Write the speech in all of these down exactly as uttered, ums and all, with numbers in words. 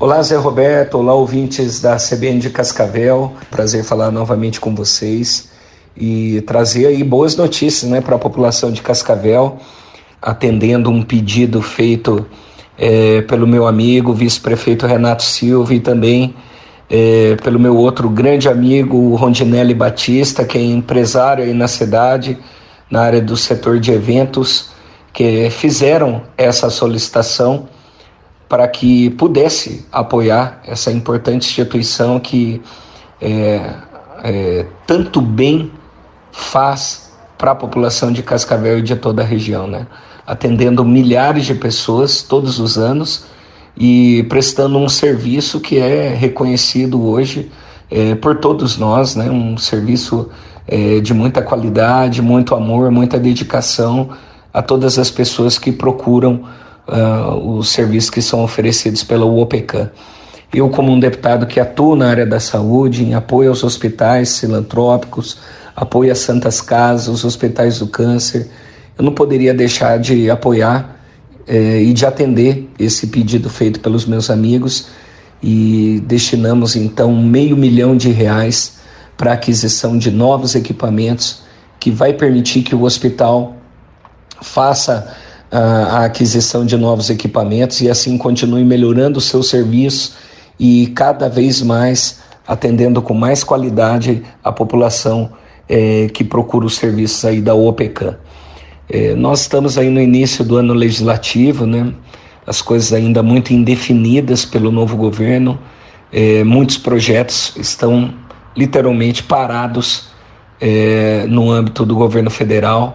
Olá, Zé Roberto, olá, ouvintes da C B N de Cascavel. Prazer falar novamente com vocês e trazer aí boas notícias, né, para a população de Cascavel, atendendo um pedido feito é, pelo meu amigo, vice-prefeito Renato Silva, e também é, pelo meu outro grande amigo, Rondinelli Batista, que é empresário aí na cidade, na área do setor de eventos, que fizeram essa solicitação para que pudesse apoiar essa importante instituição que é, é, tanto bem faz para a população de Cascavel e de toda a região, né? Atendendo milhares de pessoas todos os anos e prestando um serviço que é reconhecido hoje é, por todos nós, né? Um serviço é, de muita qualidade, muito amor, muita dedicação a todas as pessoas que procuram Uh, os serviços que são oferecidos pela U O P C A M. Eu, como um deputado que atua na área da saúde, em apoio aos hospitais filantrópicos, apoio às Santas Casas, os hospitais do câncer, eu não poderia deixar de apoiar eh, e de atender esse pedido feito pelos meus amigos, e destinamos então meio milhão de reais para a aquisição de novos equipamentos que vai permitir que o hospital faça a aquisição de novos equipamentos e assim continue melhorando o seu serviço e cada vez mais atendendo com mais qualidade a população é, que procura os serviços aí da U O P C A M. É, nós estamos aí no início do ano legislativo, né? As coisas ainda muito indefinidas pelo novo governo, é, muitos projetos estão literalmente parados é, no âmbito do governo federal.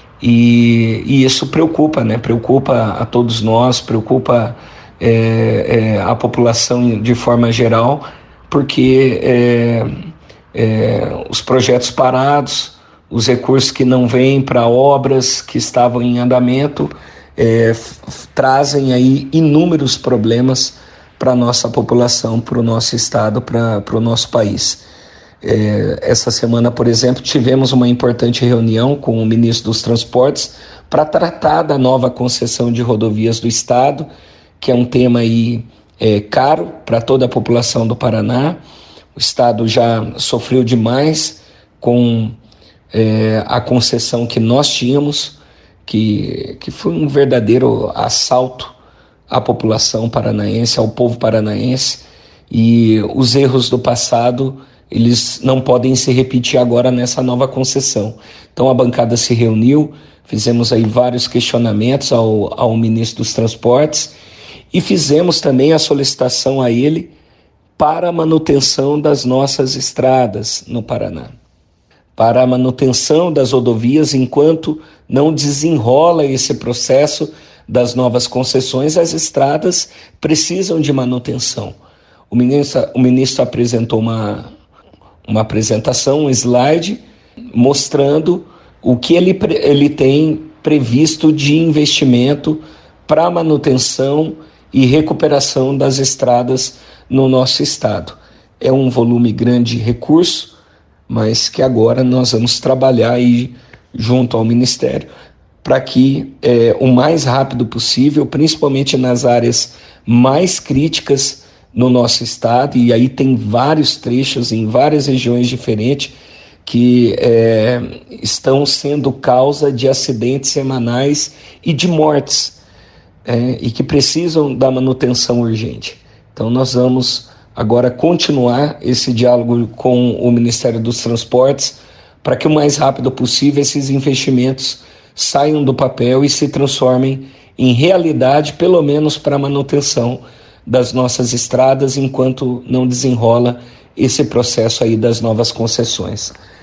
E, e isso preocupa, né? Preocupa a todos nós, preocupa é, é, a população de forma geral, porque é, é, os projetos parados, os recursos que não vêm para obras que estavam em andamento, é, f- trazem aí inúmeros problemas para a nossa população, para o nosso estado, para o nosso país. É, essa semana, por exemplo, tivemos uma importante reunião com o ministro dos Transportes para tratar da nova concessão de rodovias do Estado, que é um tema aí, é, caro para toda a população do Paraná. O Estado já sofreu demais com é, a concessão que nós tínhamos, que, que foi um verdadeiro assalto à população paranaense, ao povo paranaense, e os erros do passado eles não podem se repetir agora nessa nova concessão. Então a bancada se reuniu, fizemos aí vários questionamentos ao, ao ministro dos Transportes e fizemos também a solicitação a ele para a manutenção das nossas estradas no Paraná, para a manutenção das rodovias enquanto não desenrola esse processo das novas concessões. As estradas precisam de manutenção. O ministro, o ministro apresentou uma uma apresentação, um slide, mostrando o que ele, ele tem previsto de investimento para a manutenção e recuperação das estradas no nosso estado. É um volume grande de recurso, mas que agora nós vamos trabalhar aí junto ao Ministério para que é, o mais rápido possível, principalmente nas áreas mais críticas no nosso estado, e aí tem vários trechos em várias regiões diferentes que é, estão sendo causa de acidentes semanais e de mortes, é, e que precisam da manutenção urgente. Então nós vamos agora continuar esse diálogo com o Ministério dos Transportes para que o mais rápido possível esses investimentos saiam do papel e se transformem em realidade, pelo menos para a manutenção das nossas estradas, enquanto não desenrola esse processo aí das novas concessões.